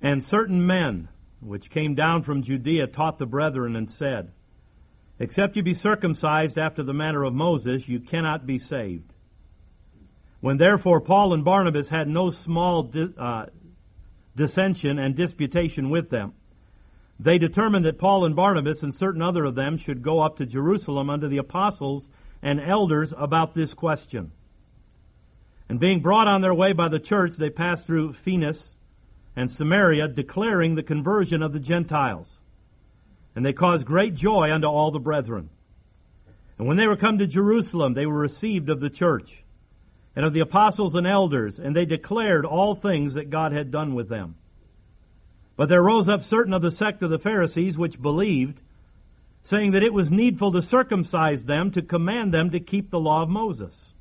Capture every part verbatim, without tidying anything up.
And certain men, which came down from Judea, taught the brethren and said, Except you be circumcised after the manner of Moses, you cannot be saved. When therefore Paul and Barnabas had no small di- uh, dissension and disputation with them, they determined that Paul and Barnabas and certain other of them should go up to Jerusalem unto the apostles and elders about this question. And being brought on their way by the church, they passed through Phoenix and Samaria, declaring the conversion of the Gentiles. And they caused great joy unto all the brethren. And when they were come to Jerusalem, they were received of the church and of the apostles and elders, and they declared all things that God had done with them. But there rose up certain of the sect of the Pharisees which believed, saying that it was needful to circumcise them, to command them to keep the law of Moses.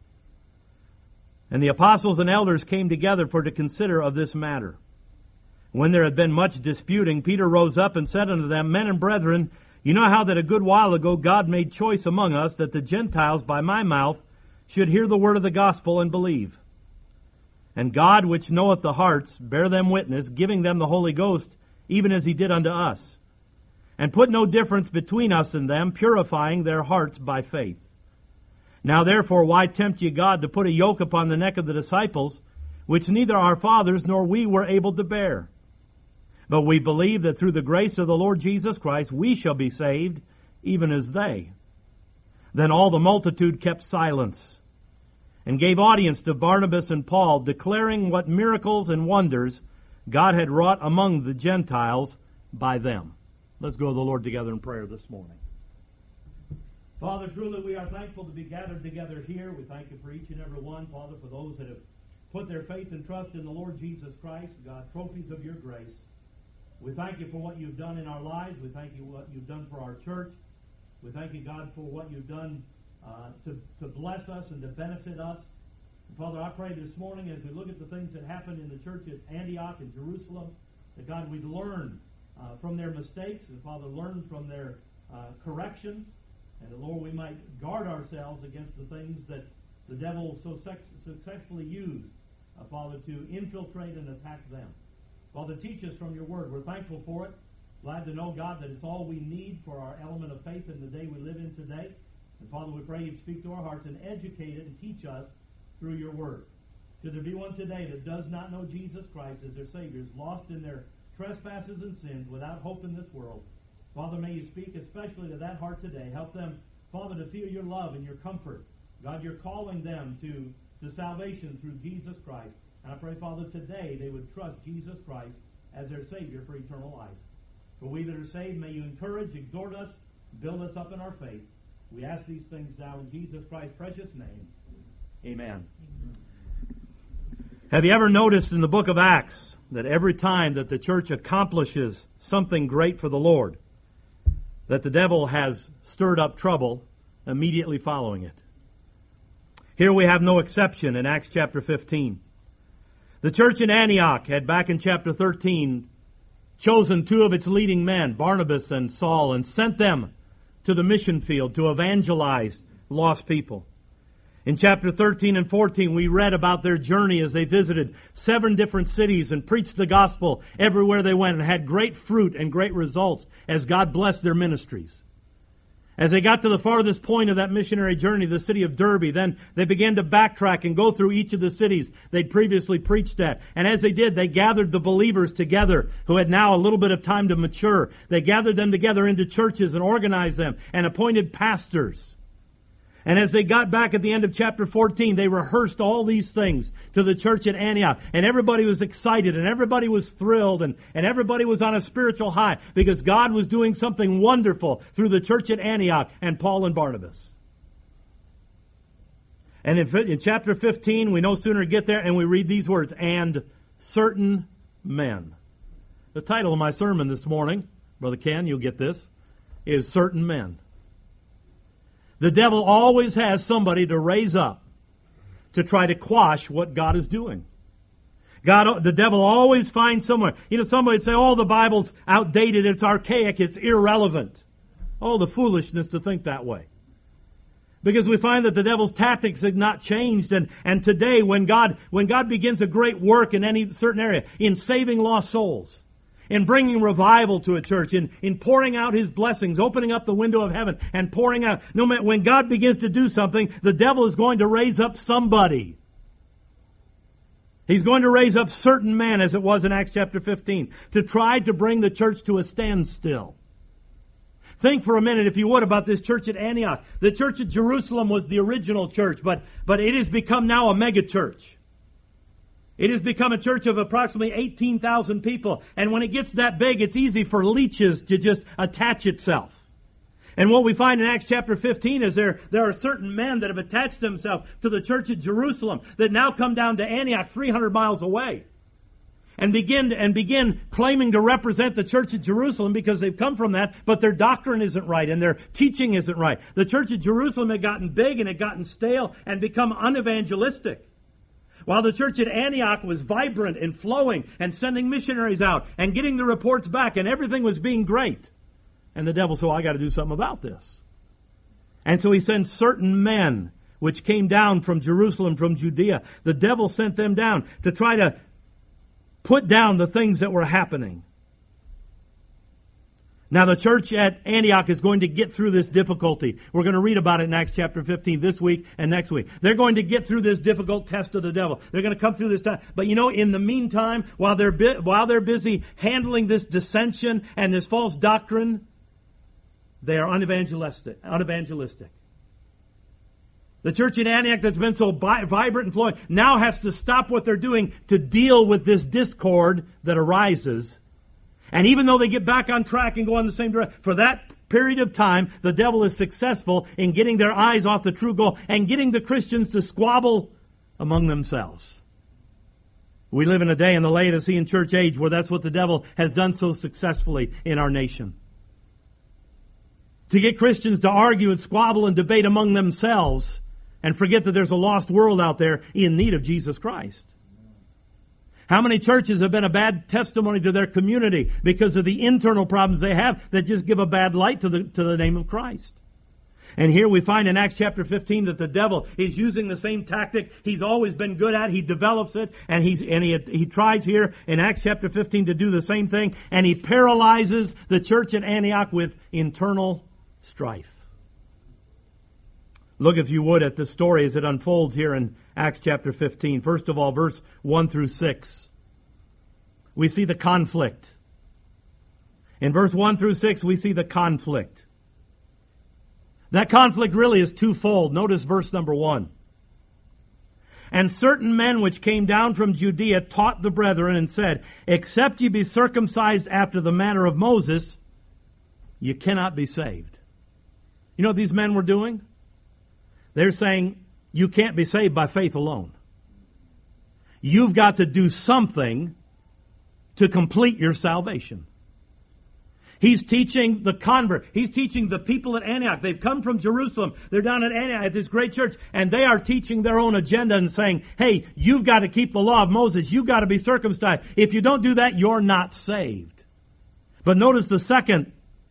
And the apostles and elders came together for to consider of this matter. When there had been much disputing, Peter rose up and said unto them, Men and brethren, you know how that a good while ago God made choice among us that the Gentiles by my mouth should hear the word of the gospel and believe. And God, which knoweth the hearts, bear them witness, giving them the Holy Ghost, even as he did unto us. And put no difference between us and them, purifying their hearts by faith. Now therefore, why tempt ye God to put a yoke upon the neck of the disciples, which neither our fathers nor we were able to bear? But we believe that through the grace of the Lord Jesus Christ we shall be saved, even as they. Then all the multitude kept silence, and gave audience to Barnabas and Paul, declaring what miracles and wonders God had wrought among the Gentiles by them. Let's go to the Lord together in prayer this morning. Father, truly we are thankful to be gathered together here. We thank you for each and every one, Father, for those that have put their faith and trust in the Lord Jesus Christ, God, trophies of your grace. We thank you for what you've done in our lives. We thank you for what you've done for our church. We thank you, God, for what you've done uh, to, to bless us and to benefit us. And Father, I pray this morning as we look at the things that happened in the church at Antioch and Jerusalem, that God, we'd learn uh, from their mistakes, and Father, learn from their uh, corrections, and that, Lord, we might guard ourselves against the things that the devil so sex- successfully used, uh, Father, to infiltrate and attack them. Father, teach us from your word. We're thankful for it. Glad to know, God, that it's all we need for our element of faith in the day we live in today. And Father, we pray you'd speak to our hearts and educate it and teach us through your word. Should there be one today that does not know Jesus Christ as their Savior, is lost in their trespasses and sins, without hope in this world, Father, may you speak especially to that heart today. Help them, Father, to feel your love and your comfort. God, you're calling them to, to salvation through Jesus Christ. And I pray, Father, today they would trust Jesus Christ as their Savior for eternal life. For we that are saved, may you encourage, exhort us, build us up in our faith. We ask these things now in Jesus Christ's precious name. Amen. Amen. Have you ever noticed in the book of Acts that every time that the church accomplishes something great for the Lord, that the devil has stirred up trouble immediately following it? Here we have no exception in Acts chapter fifteen. The church in Antioch had, back in chapter thirteen, chosen two of its leading men, Barnabas and Saul, and sent them to the mission field to evangelize lost people. In chapter thirteen and fourteen, we read about their journey as they visited seven different cities and preached the gospel everywhere they went, and had great fruit and great results as God blessed their ministries. As they got to the farthest point of that missionary journey, the city of Derbe, then they began to backtrack and go through each of the cities they'd previously preached at. And as they did, they gathered the believers together who had now a little bit of time to mature. They gathered them together into churches and organized them and appointed pastors. And as they got back at the end of chapter fourteen, they rehearsed all these things to the church at Antioch. And everybody was excited, and everybody was thrilled, and, and everybody was on a spiritual high, because God was doing something wonderful through the church at Antioch and Paul and Barnabas. And in, in chapter fifteen, we no sooner get there and we read these words, and certain men. The title of my sermon this morning, Brother Ken, you'll get this, is Certain Men. The devil always has somebody to raise up to try to quash what God is doing. God, the devil always finds someone. You know, somebody would say, oh, the Bible's outdated, it's archaic, it's irrelevant. Oh, the foolishness to think that way. Because we find that the devil's tactics have not changed. And, and today, when God, when God begins a great work in any certain area, in saving lost souls, in bringing revival to a church, in, in pouring out His blessings, opening up the window of heaven and pouring out, no matter, when God begins to do something, the devil is going to raise up somebody. He's going to raise up certain men, as it was in Acts chapter fifteen, to try to bring the church to a standstill. Think for a minute, if you would, about this church at Antioch. The church at Jerusalem was the original church, but, but it has become now a mega church. It has become a church of approximately eighteen thousand people. And when it gets that big, it's easy for leeches to just attach itself. And what we find in Acts chapter fifteen is there, there are certain men that have attached themselves to the church at Jerusalem that now come down to Antioch three hundred miles away. And begin, and begin claiming to represent the church at Jerusalem because they've come from that, but their doctrine isn't right and their teaching isn't right. The church at Jerusalem had gotten big and had gotten stale and become unevangelistic. While the church at Antioch was vibrant and flowing and sending missionaries out and getting the reports back and everything was being great. And the devil said, well, I got to do something about this. And so he sends certain men which came down from Jerusalem, from Judea. The devil sent them down to try to put down the things that were happening. Now the church at Antioch is going to get through this difficulty. We're going to read about it in Acts chapter fifteen this week and next week. They're going to get through this difficult test of the devil. They're going to come through this time. But you know, in the meantime, while they're bu- while they're busy handling this dissension and this false doctrine, they are unevangelistic. unevangelistic. The church in Antioch that's been so bi- vibrant and flowing now has to stop what they're doing to deal with this discord that arises. And even though they get back on track and go in the same direction, for that period of time, the devil is successful in getting their eyes off the true goal and getting the Christians to squabble among themselves. We live in a day in the Laodicean church age where that's what the devil has done so successfully in our nation. To get Christians to argue and squabble and debate among themselves and forget that there's a lost world out there in need of Jesus Christ. How many churches have been a bad testimony to their community because of the internal problems they have that just give a bad light to the, to the name of Christ? And here we find in Acts chapter fifteen that the devil is using the same tactic he's always been good at. He develops it, and he's and he he tries here in Acts chapter fifteen to do the same thing, and he paralyzes the church at Antioch with internal strife. Look, if you would, at the story as it unfolds here in Acts chapter fifteen. First of all, verse one through six. We see the conflict. In verse one through six, we see the conflict. That conflict really is twofold. Notice verse number one. And certain men which came down from Judea taught the brethren and said, except ye be circumcised after the manner of Moses, you cannot be saved. You know what these men were doing? They're saying, you can't be saved by faith alone. You've got to do something to complete your salvation. He's teaching the convert. He's teaching the people at Antioch. They've come from Jerusalem. They're down at Antioch at this great church, and they are teaching their own agenda and saying, hey, you've got to keep the law of Moses. You've got to be circumcised. If you don't do that, you're not saved. But notice the second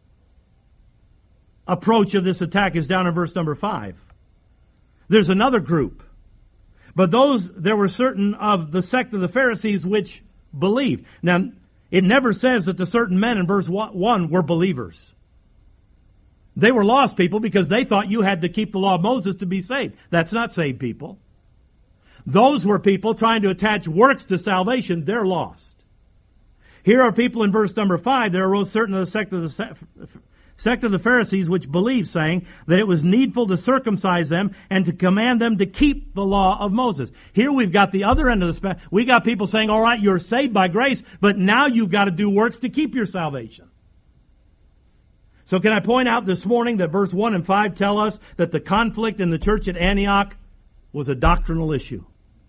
approach of this attack is down in verse number five. There's another group. But those, there were certain of the sect of the Pharisees which believed. Now, it never says that the certain men in verse one were believers. They were lost people because they thought you had to keep the law of Moses to be saved. That's not saved people. Those were people trying to attach works to salvation. They're lost. Here are people in verse number five. There arose certain of the sect of the sect of the Pharisees which believed, saying that it was needful to circumcise them and to command them to keep the law of Moses. Here we've got the other end of the spectrum. We got people saying, all right, you're saved by grace, but now you've got to do works to keep your salvation. So can I point out this morning that verse one and five tell us that the conflict in the church at Antioch was a doctrinal issue.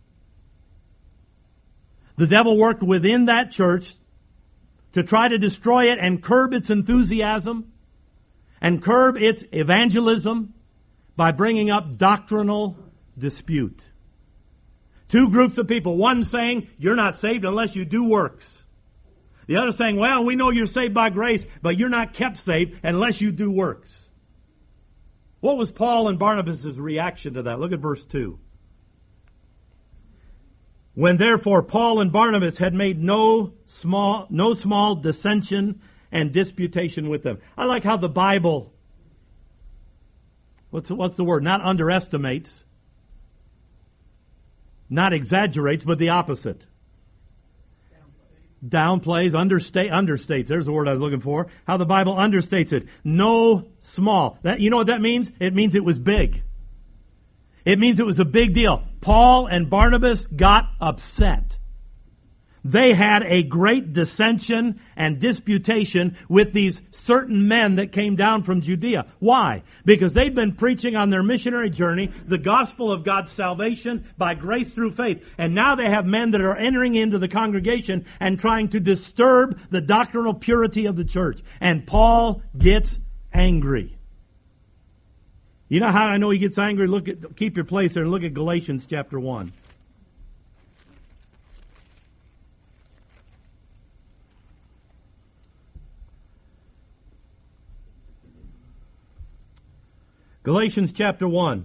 The devil worked within that church to try to destroy it and curb its enthusiasm and curb its evangelism by bringing up doctrinal dispute. Two groups of people. One saying, you're not saved unless you do works. The other saying, well, we know you're saved by grace, but you're not kept saved unless you do works. What was Paul and Barnabas' reaction to that? Look at verse two. When therefore Paul and Barnabas had made no small, no small dissension and disputation with them. I like how the Bible, what's, what's the word? Not underestimates, not exaggerates, but the opposite. Downplays, understate, understates. There's the word I was looking for. How the Bible understates it. No small. That, you know what that means? It means it was big. It means it was a big deal. Paul and Barnabas got upset. They had a great dissension and disputation with these certain men that came down from Judea. Why? Because they'd been preaching on their missionary journey the gospel of God's salvation by grace through faith. And now they have men that are entering into the congregation and trying to disturb the doctrinal purity of the church. And Paul gets angry. You know how I know he gets angry? Look at, keep your place there and look at Galatians chapter one. Galatians chapter one.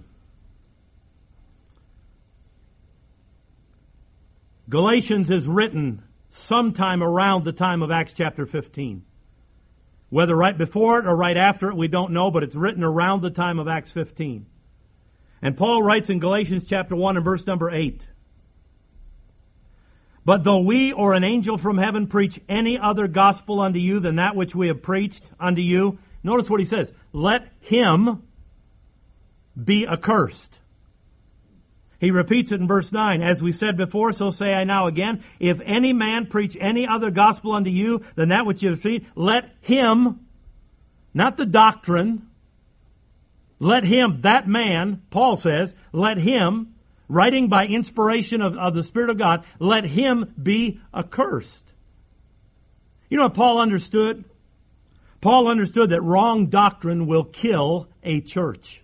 Galatians is written sometime around the time of Acts chapter fifteen. Whether right before it or right after it, we don't know, but it's written around the time of Acts fifteen. And Paul writes in Galatians chapter one and verse number eight. But though we or an angel from heaven preach any other gospel unto you than that which we have preached unto you, notice what he says, let him be accursed. He repeats it in verse nine. As we said before, so say I now again. If any man preach any other gospel unto you than that which you have seen, let him, not the doctrine, let him, that man, Paul says, let him, writing by inspiration of, of the Spirit of God, let him be accursed. You know what Paul understood? Paul understood that wrong doctrine will kill a church.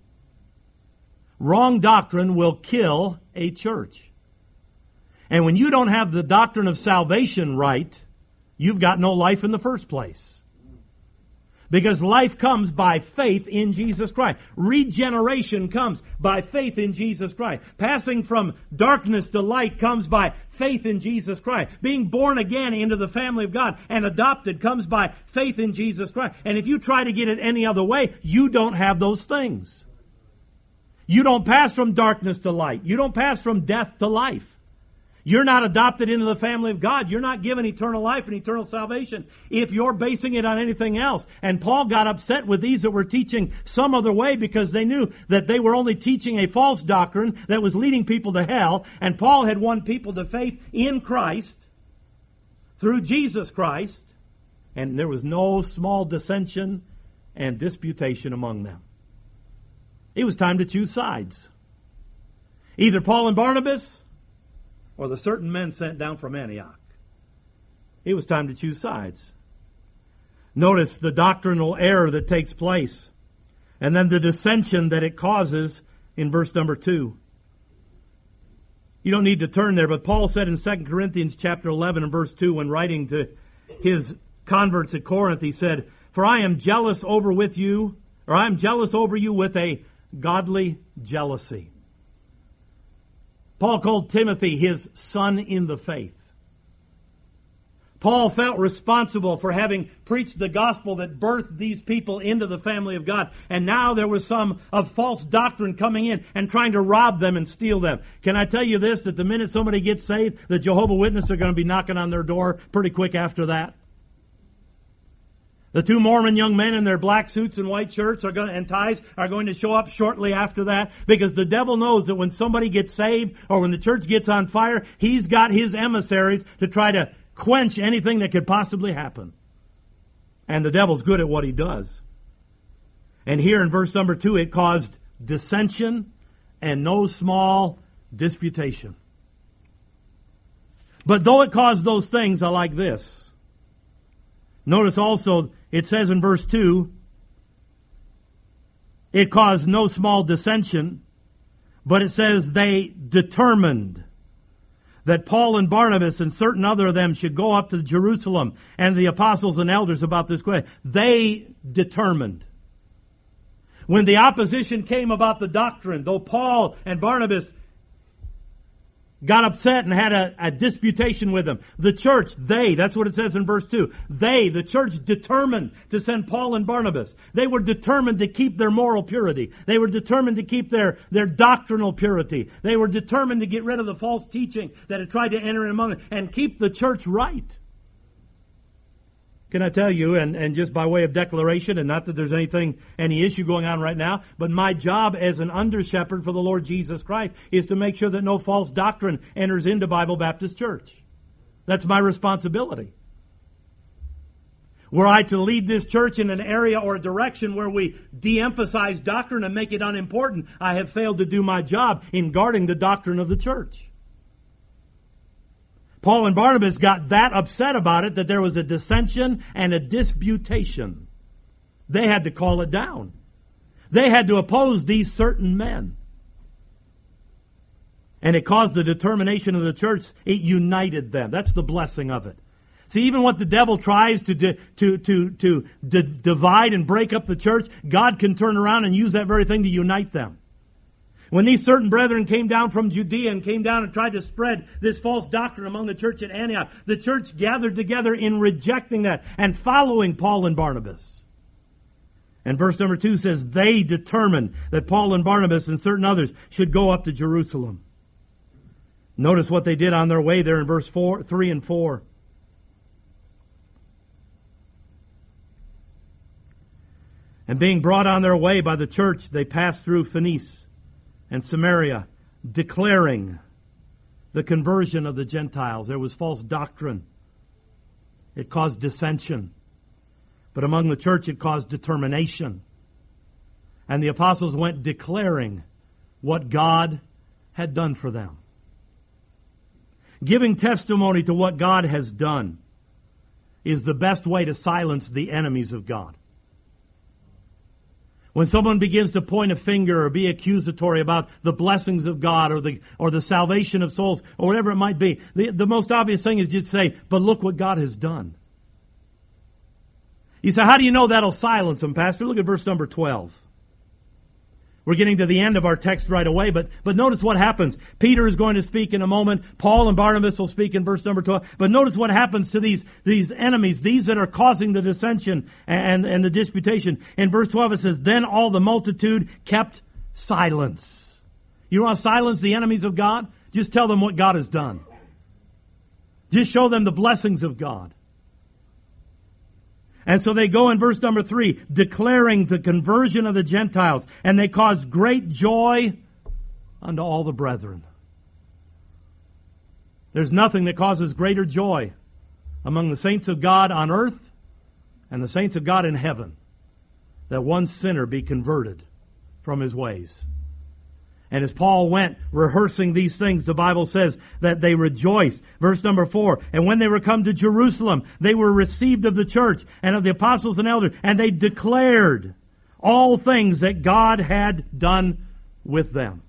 Wrong doctrine will kill a church. And when you don't have the doctrine of salvation right, you've got no life in the first place. Because life comes by faith in Jesus Christ. Regeneration comes by faith in Jesus Christ. Passing from darkness to light comes by faith in Jesus Christ. Being born again into the family of God and adopted comes by faith in Jesus Christ. And if you try to get it any other way, you don't have those things. You don't pass from darkness to light. You don't pass from death to life. You're not adopted into the family of God. You're not given eternal life and eternal salvation if you're basing it on anything else. And Paul got upset with these that were teaching some other way because they knew that they were only teaching a false doctrine that was leading people to hell. And Paul had won people to faith in Christ through Jesus Christ. And there was no small dissension and disputation among them. It was time to choose sides. Either Paul and Barnabas or the certain men sent down from Antioch. It was time to choose sides. Notice the doctrinal error that takes place and then the dissension that it causes in verse number two. You don't need to turn there, but Paul said in Second Corinthians chapter eleven and verse two when writing to his converts at Corinth, he said, "For I am jealous over with you, or I am jealous over you with a godly jealousy." Paul called Timothy his son in the faith. Paul felt responsible for having preached the gospel that birthed these people into the family of God. And now there was some of false doctrine coming in and trying to rob them and steal them. Can I tell you this, that the minute somebody gets saved, the Jehovah's Witnesses are going to be knocking on their door pretty quick after that? The two Mormon young men in their black suits and white shirts are going to, and ties are going to show up shortly after that, because the devil knows that when somebody gets saved or when the church gets on fire, he's got his emissaries to try to quench anything that could possibly happen. And the devil's good at what he does. And here in verse number two, it caused dissension and no small disputation. But though it caused those things, I like this. Notice also, it says in verse two, it caused no small dissension, but it says they determined that Paul and Barnabas and certain other of them should go up to Jerusalem and the apostles and elders about this question. They determined. When the opposition came about the doctrine, though Paul and Barnabas got upset and had a, a disputation with them, the church, they, that's what it says in verse two, they, the church, determined to send Paul and Barnabas. They were determined to keep their moral purity. They were determined to keep their, their doctrinal purity. They were determined to get rid of the false teaching that had tried to enter in among them and keep the church right. Can I tell you, and, and just by way of declaration, and not that there's anything, any issue going on right now, but my job as an under-shepherd for the Lord Jesus Christ is to make sure that no false doctrine enters into Bible Baptist Church. That's my responsibility. Were I to lead this church in an area or a direction where we de-emphasize doctrine and make it unimportant, I have failed to do my job in guarding the doctrine of the church. Paul and Barnabas got that upset about it that there was a dissension and a disputation. They had to call it down. They had to oppose these certain men. And it caused the determination of the church. It united them. That's the blessing of it. See, even what the devil tries to di- to to to d- divide and break up the church, God can turn around and use that very thing to unite them. When these certain brethren came down from Judea and came down and tried to spread this false doctrine among the church at Antioch, the church gathered together in rejecting that and following Paul and Barnabas. And verse number two says, they determined that Paul and Barnabas and certain others should go up to Jerusalem. Notice what they did on their way there in verse four, three and four. And being brought on their way by the church, they passed through Phoenicia and Samaria, declaring the conversion of the Gentiles. There was false doctrine. It caused dissension. But among the church it caused determination. And the apostles went declaring what God had done for them. Giving testimony to what God has done is the best way to silence the enemies of God. When someone begins to point a finger or be accusatory about the blessings of God or the or the salvation of souls or whatever it might be, the, the most obvious thing is just say, but look what God has done. You say, how do you know that'll silence them, Pastor? Look at verse number twelve. We're getting to the end of our text right away, but, but notice what happens. Peter is going to speak in a moment. Paul and Barnabas will speak in verse number twelve. But notice what happens to these, these enemies, these that are causing the dissension and, and the disputation. In verse twelve it says, then all the multitude kept silence. You want to silence the enemies of God? Just tell them what God has done. Just show them the blessings of God. And so they go in verse number three, declaring the conversion of the Gentiles, and they caused great joy unto all the brethren. There's nothing that causes greater joy among the saints of God on earth and the saints of God in heaven that one sinner be converted from his ways. And as Paul went rehearsing these things, the Bible says that they rejoiced. Verse number four, and when they were come to Jerusalem, they were received of the church and of the apostles and elders, and they declared all things that God had done with them.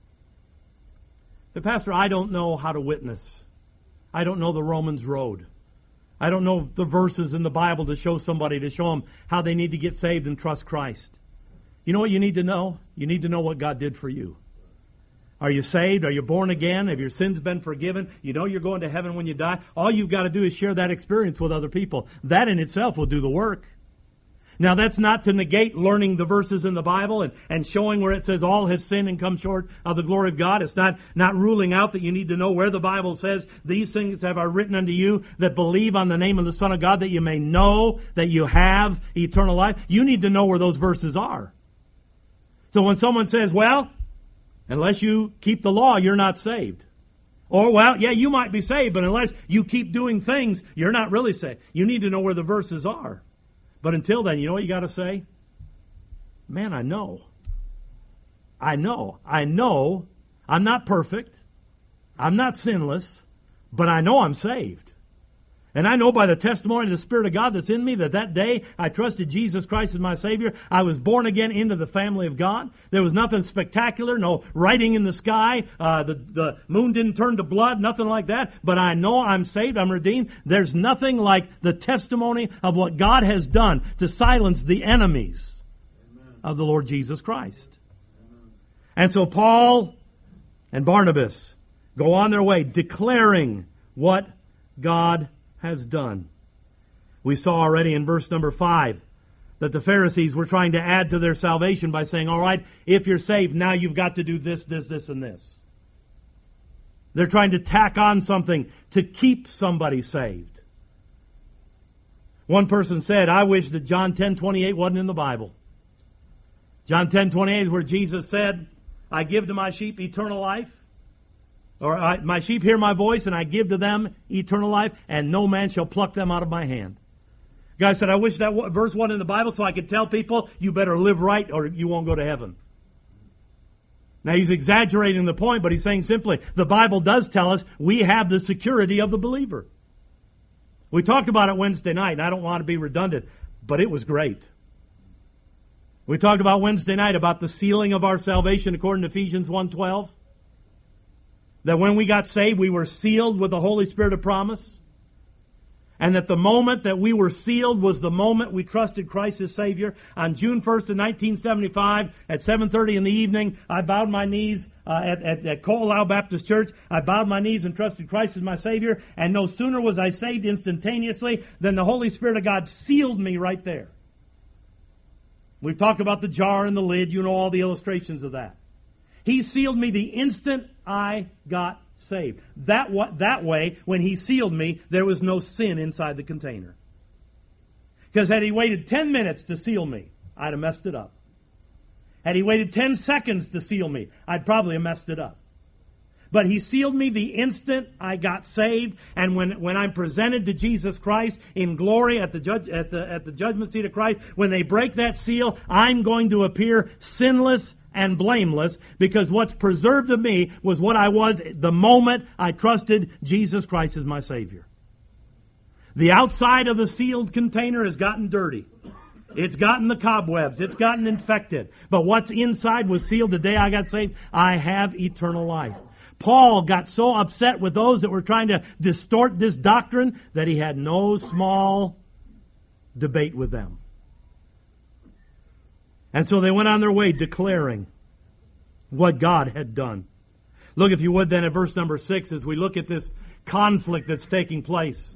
But Pastor, I don't know how to witness. I don't know the Romans road. I don't know the verses in the Bible to show somebody, to show them how they need to get saved and trust Christ. You know what you need to know? You need to know what God did for you. Are you saved? Are you born again? Have your sins been forgiven? You know you're going to heaven when you die. All you've got to do is share that experience with other people. That in itself will do the work. Now that's not to negate learning the verses in the Bible and, and showing where it says all have sinned and come short of the glory of God. It's not, not ruling out that you need to know where the Bible says these things have I written unto you that believe on the name of the Son of God, that you may know that you have eternal life. You need to know where those verses are. So when someone says, well, unless you keep the law, you're not saved. Or, well, yeah, you might be saved, but unless you keep doing things, you're not really saved. You need to know where the verses are. But until then, you know what you got to say? Man, I know. I know. I know I'm not perfect. I'm not sinless. But I know I'm saved. And I know by the testimony of the Spirit of God that's in me that that day I trusted Jesus Christ as my Savior. I was born again into the family of God. There was nothing spectacular, no writing in the sky. Uh, the, the moon didn't turn to blood, nothing like that. But I know I'm saved, I'm redeemed. There's nothing like the testimony of what God has done to silence the enemies Amen. of the Lord Jesus Christ. And so Paul and Barnabas go on their way declaring what God has done. We saw already in verse number five that the Pharisees were trying to add to their salvation by saying, all right, if you're saved, now you've got to do this, this, this, and this. They're trying to tack on something to keep somebody saved. One person said, I wish that John ten twenty-eight wasn't in the Bible. John ten twenty-eight is where Jesus said, I give to my sheep eternal life. Or I, my sheep hear my voice, and I give to them eternal life, and no man shall pluck them out of my hand. The guy said, I wish that verse wasn't in the Bible so I could tell people, you better live right or you won't go to heaven. Now he's exaggerating the point, but he's saying simply, the Bible does tell us we have the security of the believer. We talked about it Wednesday night, and I don't want to be redundant, but it was great. We talked about Wednesday night about the sealing of our salvation according to Ephesians one twelve. That when we got saved, we were sealed with the Holy Spirit of promise. And that the moment that we were sealed was the moment we trusted Christ as Savior. On June first of nineteen seventy-five, at seven thirty in the evening, I bowed my knees uh, at, at, at Colau Baptist Church. I bowed my knees and trusted Christ as my Savior. And no sooner was I saved instantaneously than the Holy Spirit of God sealed me right there. We've talked about the jar and the lid. You know all the illustrations of that. He sealed me the instant I got saved. That, that way, when He sealed me, there was no sin inside the container. Because had He waited ten minutes to seal me, I'd have messed it up. Had He waited ten seconds to seal me, I'd probably have messed it up. But He sealed me the instant I got saved, and when, when I'm presented to Jesus Christ in glory at the, judge, at, the, at the judgment seat of Christ, when they break that seal, I'm going to appear sinless and blameless, because what's preserved of me was what I was the moment I trusted Jesus Christ as my Savior. The outside of the sealed container has gotten dirty. It's gotten the cobwebs. It's gotten infected. But what's inside was sealed the day I got saved. I have eternal life. Paul got so upset with those that were trying to distort this doctrine that he had no small debate with them. And so they went on their way declaring what God had done. Look, if you would, then at verse number six as we look at this conflict that's taking place.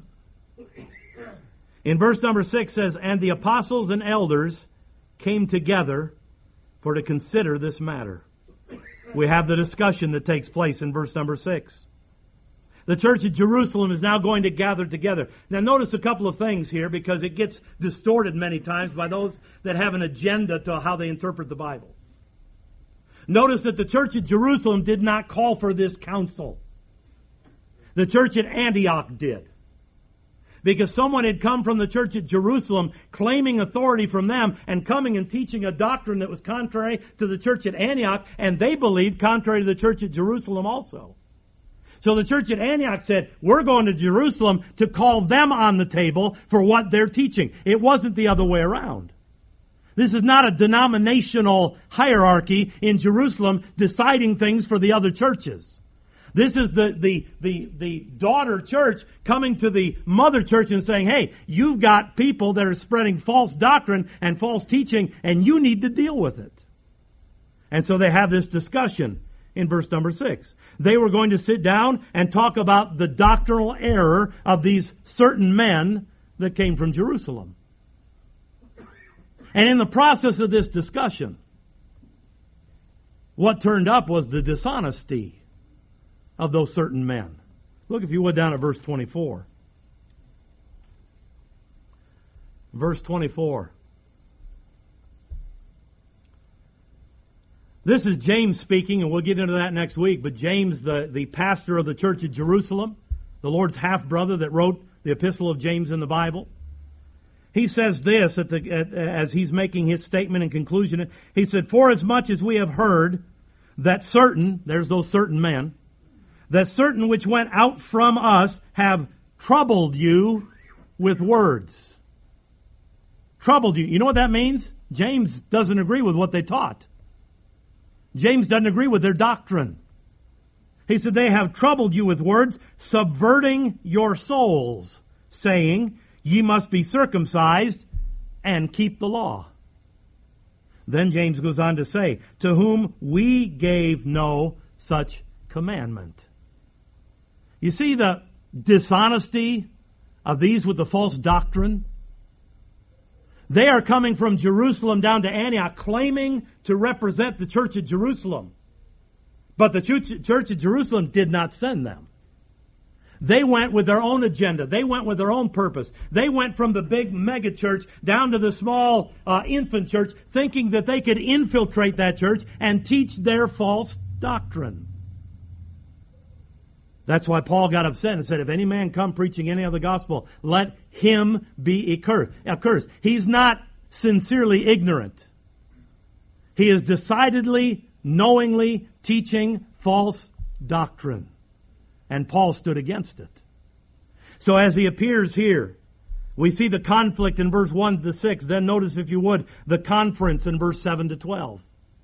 In verse number six says, and the apostles and elders came together for to consider this matter. We have the discussion that takes place in verse number six. The church at Jerusalem is now going to gather together. Now notice a couple of things here, because it gets distorted many times by those that have an agenda to how they interpret the Bible. Notice that the church at Jerusalem did not call for this council. The church at Antioch did. Because someone had come from the church at Jerusalem claiming authority from them and coming and teaching a doctrine that was contrary to the church at Antioch, and they believed contrary to the church at Jerusalem also. So the church at Antioch said, we're going to Jerusalem to call them on the table for what they're teaching. It wasn't the other way around. This is not a denominational hierarchy in Jerusalem deciding things for the other churches. This is the, the, the, the daughter church coming to the mother church and saying, hey, you've got people that are spreading false doctrine and false teaching, and you need to deal with it. And so they have this discussion in verse number six. They were going to sit down and talk about the doctrinal error of these certain men that came from Jerusalem. And in the process of this discussion, what turned up was the dishonesty of those certain men. Look, if you would, down at verse twenty-four. Verse twenty-four. This is James speaking, and we'll get into that next week. But James, the, the pastor of the church at Jerusalem, the Lord's half-brother that wrote the epistle of James in the Bible, he says this at the, at, as he's making his statement and conclusion. He said, for as much as we have heard that certain, there's those certain men, that certain which went out from us have troubled you with words. Troubled you. You know what that means? James doesn't agree with what they taught. James doesn't agree with their doctrine. He said, they have troubled you with words, subverting your souls, saying, ye must be circumcised and keep the law. Then James goes on to say, to whom we gave no such commandment. You see the dishonesty of these with the false doctrine? They are coming from Jerusalem down to Antioch claiming to represent the church of Jerusalem. But the church of Jerusalem did not send them. They went with their own agenda. They went with their own purpose. They went from the big mega church down to the small uh, infant church, thinking that they could infiltrate that church and teach their false doctrine. That's why Paul got upset and said, if any man come preaching any other gospel, let him be accursed. He's not sincerely ignorant. He is decidedly, knowingly teaching false doctrine. And Paul stood against it. So as he appears here, we see the conflict in verse one to six. Then notice, if you would, the conference in verse seven to twelve.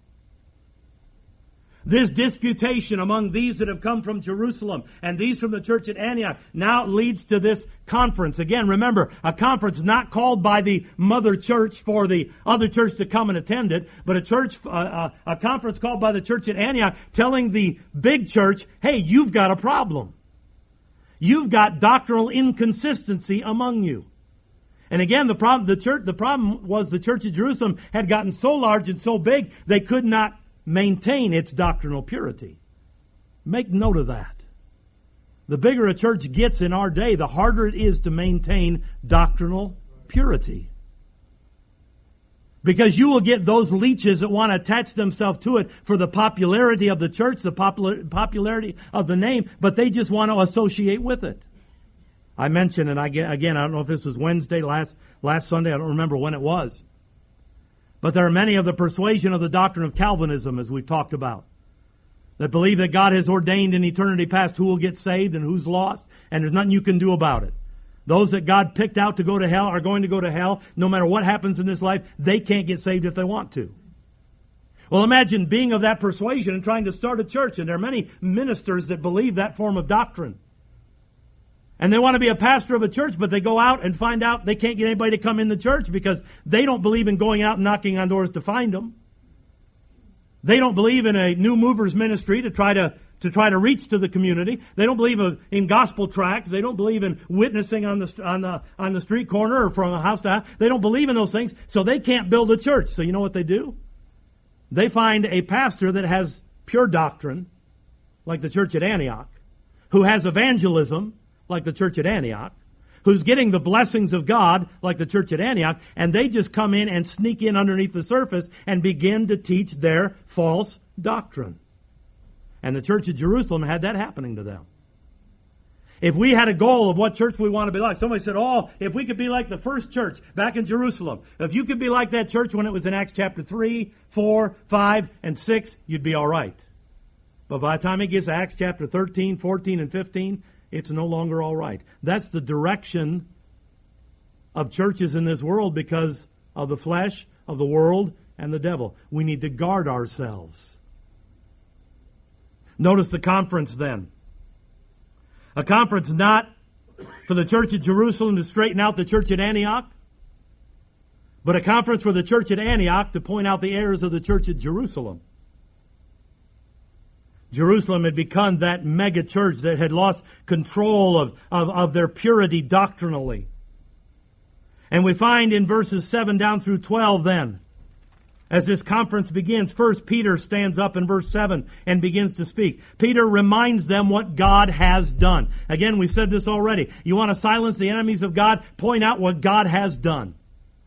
This disputation among these that have come from Jerusalem and these from the church at Antioch now leads to this conference. Again, remember, a conference not called by the mother church for the other church to come and attend it, but a church, uh, uh, a conference called by the church at Antioch telling the big church, hey, you've got a problem. You've got doctrinal inconsistency among you. And again, the problem, the church, the problem was the church of Jerusalem had gotten so large and so big, they could not maintain its doctrinal purity. Make note of that. The bigger a church gets in our day, the harder it is to maintain doctrinal purity. Because you will get those leeches that want to attach themselves to it for the popularity of the church, the popular, popularity of the name, but they just want to associate with it. I mentioned, and I, again, I don't know if this was Wednesday, last, last Sunday, I don't remember when it was. But there are many of the persuasion of the doctrine of Calvinism, as we've talked about, that believe that God has ordained in eternity past who will get saved and who's lost, and there's nothing you can do about it. Those that God picked out to go to hell are going to go to hell. No matter what happens in this life, they can't get saved if they want to. Well, imagine being of that persuasion and trying to start a church, and there are many ministers that believe that form of doctrine. And they want to be a pastor of a church, but they go out and find out they can't get anybody to come in the church because they don't believe in going out and knocking on doors to find them. They don't believe in a new movers ministry to try to, to try to reach to the community. They don't believe in gospel tracts. They don't believe in witnessing on the, on the, on the street corner or from house to house. They don't believe in those things, so they can't build a church. So you know what they do? They find a pastor that has pure doctrine, like the church at Antioch, who has evangelism, like the church at Antioch, who's getting the blessings of God, like the church at Antioch, and they just come in and sneak in underneath the surface and begin to teach their false doctrine. And the church of Jerusalem had that happening to them. If we had a goal of what church we want to be like, somebody said, oh, if we could be like the first church back in Jerusalem, if you could be like that church when it was in Acts chapter three, four, five, and six, you'd be all right. But by the time it gets to Acts chapter thirteen, fourteen, and fifteen, it's no longer all right. That's the direction of churches in this world because of the flesh, of the world, and the devil. We need to guard ourselves. Notice the conference then. A conference not for the church at Jerusalem to straighten out the church at Antioch, but a conference for the church at Antioch to point out the errors of the church at Jerusalem. Jerusalem had become that mega church that had lost control of, of, of their purity doctrinally. And we find in verses seven down through twelve then, as this conference begins, first Peter stands up in verse seven and begins to speak. Peter reminds them what God has done. Again, we said this already. You want to silence the enemies of God? Point out what God has done.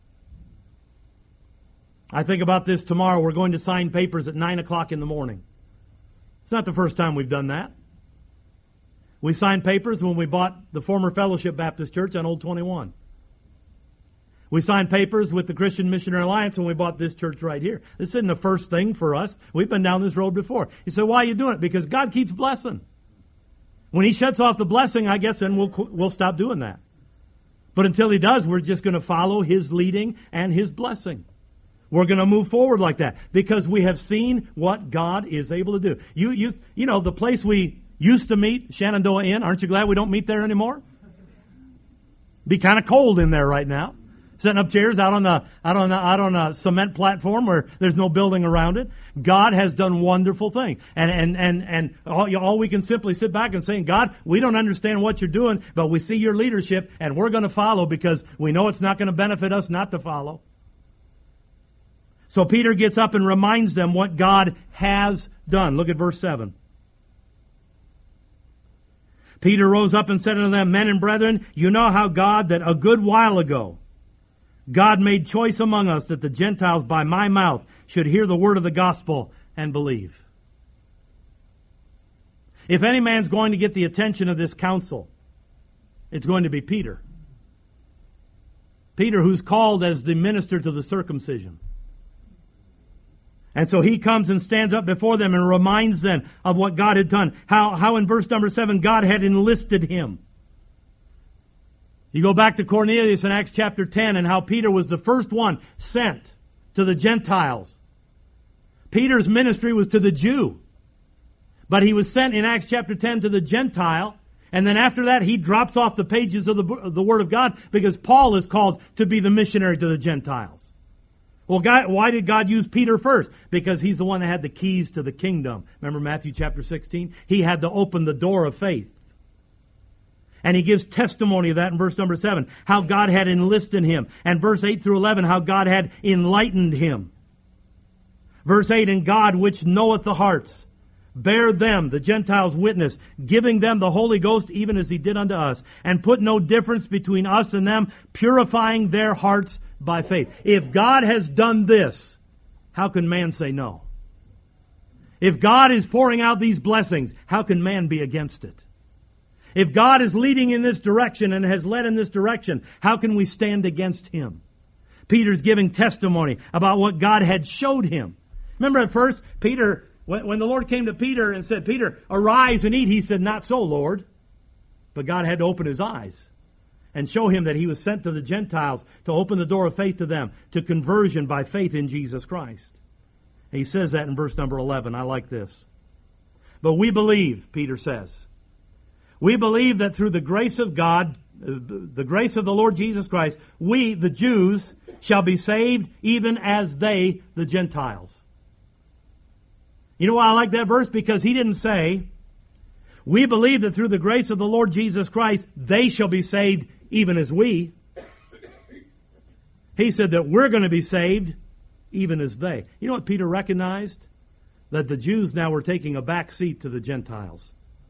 I think about this tomorrow. We're going to sign papers at nine o'clock in the morning. It's not the first time we've done that. We signed papers when we bought the former Fellowship Baptist Church on Old twenty-one. We signed papers with the Christian Missionary Alliance when we bought this church right here. This isn't the first thing for us. We've been down this road before. You say, why are you doing it? Because God keeps blessing. When He shuts off the blessing, I guess then we'll, we'll stop doing that. But until He does, we're just going to follow His leading and His blessing. We're going to move forward like that because we have seen what God is able to do. You, you, you know, the place we used to meet, Shenandoah Inn, aren't you glad we don't meet there anymore? Be kind of cold in there right now. Setting up chairs out on the out on the, out on a cement platform where there's no building around it. God has done wonderful things, and and and and all, all we can simply sit back and say, God, we don't understand what you're doing, but we see your leadership, and we're going to follow because we know it's not going to benefit us not to follow. So Peter gets up and reminds them what God has done. Look at verse seven. Peter rose up and said unto them, Men and brethren, you know how God, that a good while ago, God made choice among us that the Gentiles by my mouth should hear the word of the gospel and believe. If any man's going to get the attention of this council, it's going to be Peter. Peter, who's called as the minister to the circumcision. And so he comes and stands up before them and reminds them of what God had done. How, how in verse number seven, God had enlisted him. You go back to Cornelius in Acts chapter ten and how Peter was the first one sent to the Gentiles. Peter's ministry was to the Jew. But he was sent in Acts chapter ten to the Gentile. And then after that, he drops off the pages of the, of the Word of God because Paul is called to be the missionary to the Gentiles. Well, God, why did God use Peter first? Because he's the one that had the keys to the kingdom. Remember Matthew chapter sixteen? He had to open the door of faith. And he gives testimony of that in verse number seven. How God had enlisted him. And verse eight through eleven, how God had enlightened him. Verse eight, and God, which knoweth the hearts, bear them, the Gentiles, witness, giving them the Holy Ghost, even as he did unto us, and put no difference between us and them, purifying their hearts by faith. If God has done this, how can man say no? If God is pouring out these blessings, how can man be against it? If God is leading in this direction and has led in this direction, how can we stand against him? Peter's giving testimony about what God had showed him. Remember at first, Peter, when, when the Lord came to Peter and said, Peter, arise and eat, he said, not so, Lord. But God had to open his eyes and show him that he was sent to the Gentiles to open the door of faith to them, to conversion by faith in Jesus Christ. And he says that in verse number eleven. I like this. But we believe, Peter says, we believe that through the grace of God, the grace of the Lord Jesus Christ, we, the Jews, shall be saved even as they, the Gentiles. You know why I like that verse? Because he didn't say, we believe that through the grace of the Lord Jesus Christ, they shall be saved even as we. He said that we're going to be saved even as they. You know what Peter recognized? That the Jews now were taking a back seat to the Gentiles.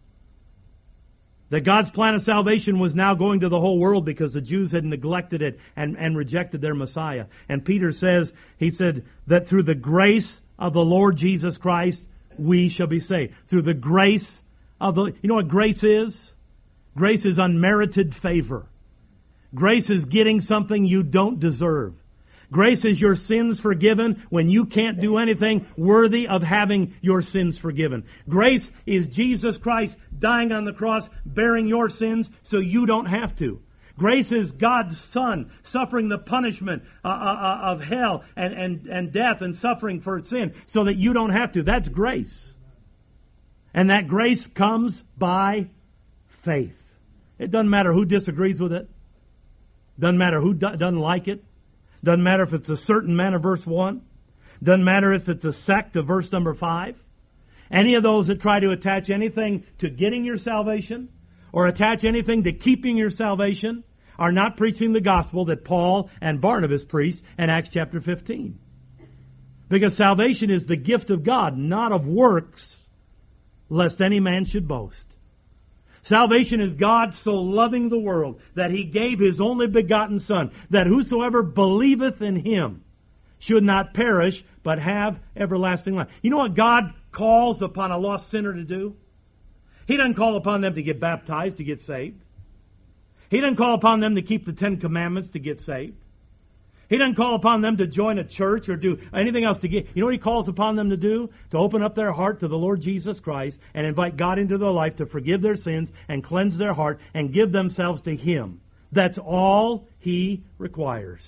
That God's plan of salvation was now going to the whole world because the Jews had neglected it and, and rejected their Messiah. And Peter says, he said that through the grace of the Lord Jesus Christ, we shall be saved. Through the grace of the... You know what grace is? Grace is unmerited favor. Grace is getting something you don't deserve. Grace is your sins forgiven when you can't do anything worthy of having your sins forgiven. Grace is Jesus Christ dying on the cross, bearing your sins so you don't have to. Grace is God's Son suffering the punishment uh, uh, of hell and, and, and death and suffering for sin so that you don't have to. That's grace. And that grace comes by faith. It doesn't matter who disagrees with it. Doesn't matter who do- doesn't like it. Doesn't matter if it's a certain man of verse one. Doesn't matter if it's a sect of verse number five. Any of those that try to attach anything to getting your salvation or attach anything to keeping your salvation are not preaching the gospel that Paul and Barnabas preached in Acts chapter fifteen. Because salvation is the gift of God, not of works, lest any man should boast. Salvation is God so loving the world that He gave His only begotten Son, that whosoever believeth in Him should not perish, but have everlasting life. You know what God calls upon a lost sinner to do? He doesn't call upon them to get baptized to get saved. He doesn't call upon them to keep the Ten Commandments to get saved. He doesn't call upon them to join a church or do anything else to get... You know what He calls upon them to do? To open up their heart to the Lord Jesus Christ and invite God into their life to forgive their sins and cleanse their heart and give themselves to Him. That's all He requires.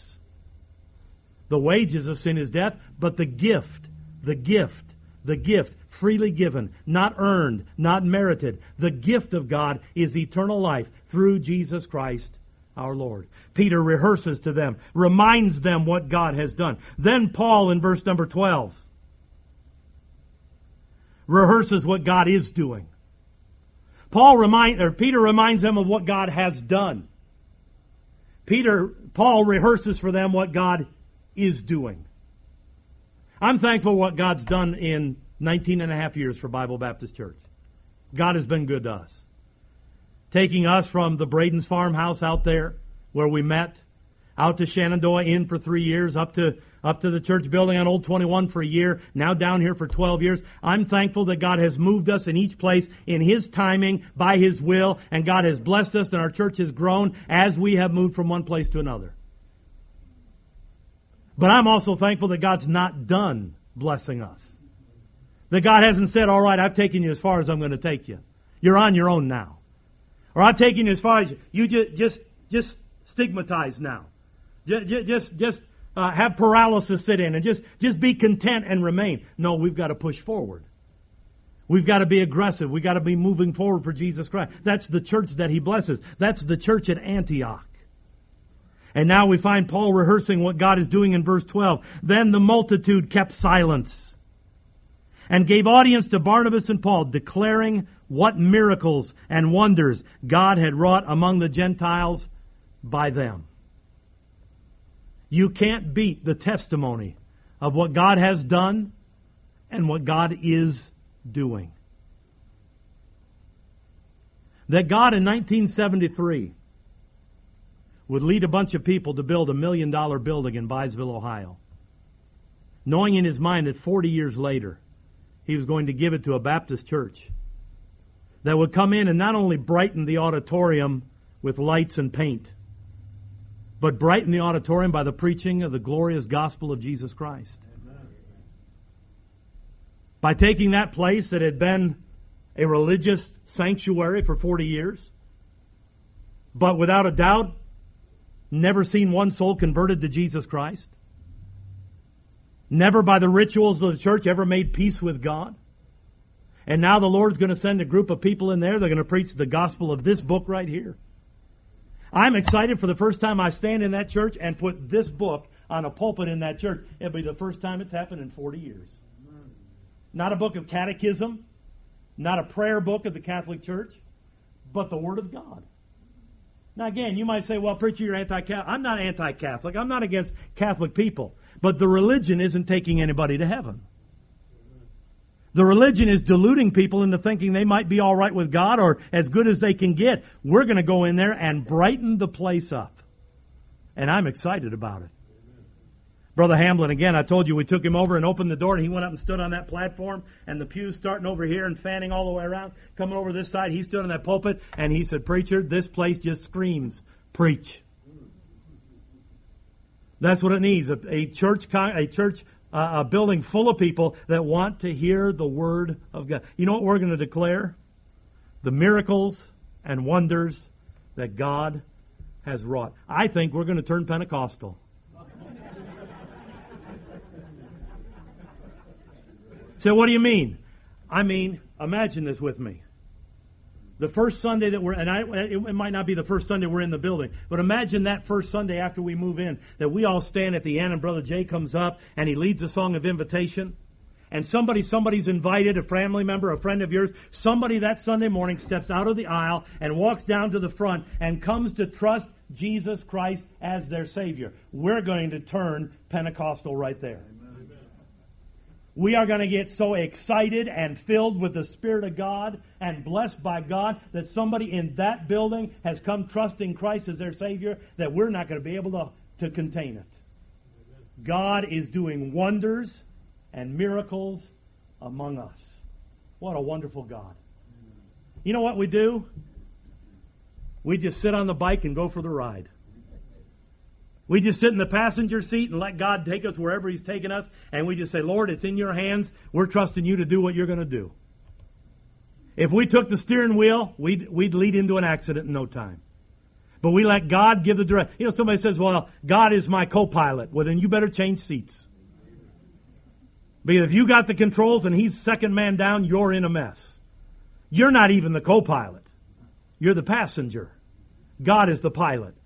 The wages of sin is death, but the gift, the gift, the gift, freely given, not earned, not merited. The gift of God is eternal life through Jesus Christ our Lord. Peter rehearses to them, reminds them what God has done. Then Paul in verse number twelve rehearses what God is doing. Paul remind, or Peter reminds them of what God has done. Peter, Paul rehearses for them what God is doing. I'm thankful for what God's done in nineteen and a half years for Bible Baptist Church. God has been good to us. Taking us from the Braden's farmhouse out there where we met, out to Shenandoah Inn for three years, up to up to the church building on Old twenty-one for a year, now down here for twelve years. I'm thankful that God has moved us in each place in His timing, by His will, and God has blessed us and our church has grown as we have moved from one place to another. But I'm also thankful that God's not done blessing us. That God hasn't said, all right, I've taken you as far as I'm going to take you. You're on your own now. Or I've taken you as far as you just just, just stigmatize now. Just, just, just uh, have paralysis sit in and just, just be content and remain. No, we've got to push forward. We've got to be aggressive. We've got to be moving forward for Jesus Christ. That's the church that He blesses. That's the church at Antioch. And now we find Paul rehearsing what God is doing in verse twelve. Then the multitude kept silence and gave audience to Barnabas and Paul, declaring what miracles and wonders God had wrought among the Gentiles by them. You can't beat the testimony of what God has done and what God is doing. That God in nineteen seventy-three would lead a bunch of people to build a million dollar building in Byesville, Ohio, knowing in His mind that forty years later He was going to give it to a Baptist church that would come in and not only brighten the auditorium with lights and paint, but brighten the auditorium by the preaching of the glorious gospel of Jesus Christ. Amen. By taking that place that had been a religious sanctuary for forty years, but without a doubt, never seen one soul converted to Jesus Christ, never by the rituals of the church ever made peace with God. And now the Lord's going to send a group of people in there. They're going to preach the gospel of this book right here. I'm excited for the first time I stand in that church and put this book on a pulpit in that church. It'll be the first time it's happened in forty years. Not a book of catechism, not a prayer book of the Catholic Church, but the Word of God. Now again, you might say, well, preacher, you're anti-Catholic. I'm not anti-Catholic. I'm not against Catholic people. But the religion isn't taking anybody to heaven. The religion is deluding people into thinking they might be all right with God or as good as they can get. We're going to go in there and brighten the place up. And I'm excited about it. Brother Hamblin, again, I told you we took him over and opened the door and he went up and stood on that platform and the pews starting over here and fanning all the way around, coming over this side. He stood on that pulpit and he said, preacher, this place just screams, preach. That's what it needs, a, a church, a church Uh, a building full of people that want to hear the Word of God. You know what we're going to declare? The miracles and wonders that God has wrought. I think we're going to turn Pentecostal. So what do you mean? I mean, imagine this with me. The first Sunday that we're, and I, it might not be the first Sunday we're in the building, but imagine that first Sunday after we move in, that we all stand at the end and Brother Jay comes up and he leads a song of invitation. And somebody, somebody's invited, a family member, a friend of yours, somebody that Sunday morning steps out of the aisle and walks down to the front and comes to trust Jesus Christ as their Savior. We're going to turn Pentecostal right there. We are going to get so excited and filled with the Spirit of God and blessed by God that somebody in that building has come trusting Christ as their Savior that we're not going to be able to, to contain it. God is doing wonders and miracles among us. What a wonderful God. You know what we do? We just sit on the bike and go for the ride. We just sit in the passenger seat and let God take us wherever He's taking us. And we just say, Lord, it's in your hands. We're trusting you to do what you're going to do. If we took the steering wheel, we'd, we'd lead into an accident in no time. But we let God give the direction. You know, somebody says, well, God is my co-pilot. Well, then you better change seats. Because if you got the controls and He's second man down, you're in a mess. You're not even the co-pilot. You're the passenger. God is the pilot.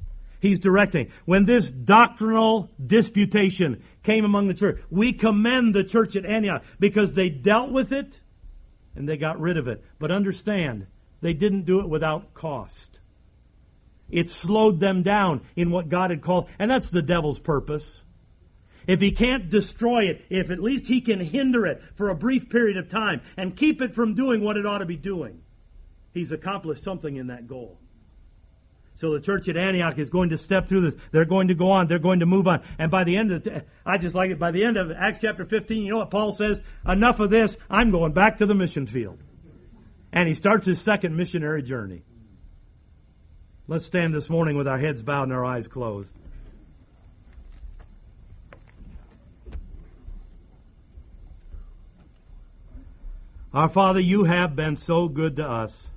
He's directing. When this doctrinal disputation came among the church, we commend the church at Antioch because they dealt with it and they got rid of it. But understand, they didn't do it without cost. It slowed them down in what God had called, and that's the devil's purpose. If he can't destroy it, if at least he can hinder it for a brief period of time and keep it from doing what it ought to be doing, he's accomplished something in that goal. So the church at Antioch is going to step through this. They're going to go on. They're going to move on. And by the end of, the, I just like it, by the end of Acts chapter fifteen, you know what Paul says? Enough of this. I'm going back to the mission field. And he starts his second missionary journey. Let's stand this morning with our heads bowed and our eyes closed. Our Father, you have been so good to us.